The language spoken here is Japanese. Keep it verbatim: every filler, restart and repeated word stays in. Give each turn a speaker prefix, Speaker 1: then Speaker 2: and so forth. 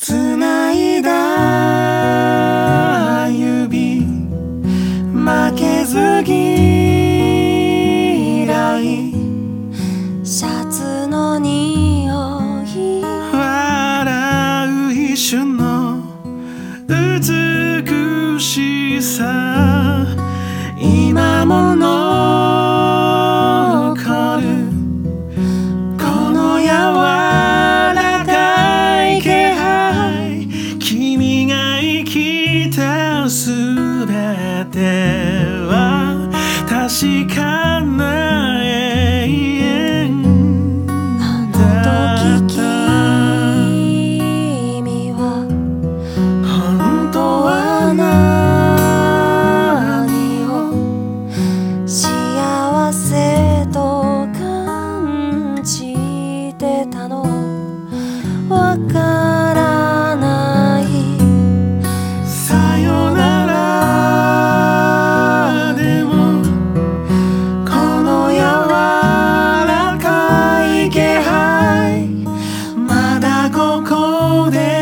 Speaker 1: つないだ指負けず嫌い
Speaker 2: シャツの匂い
Speaker 1: 笑う一瞬の美しさ今も残るこの柔らかい気配君が生きたすべては確かな永遠だった
Speaker 2: 君は
Speaker 1: 本当は何を
Speaker 2: 幸せと感じてたのわからない
Speaker 1: さよならでもこの柔らかい気配まだここで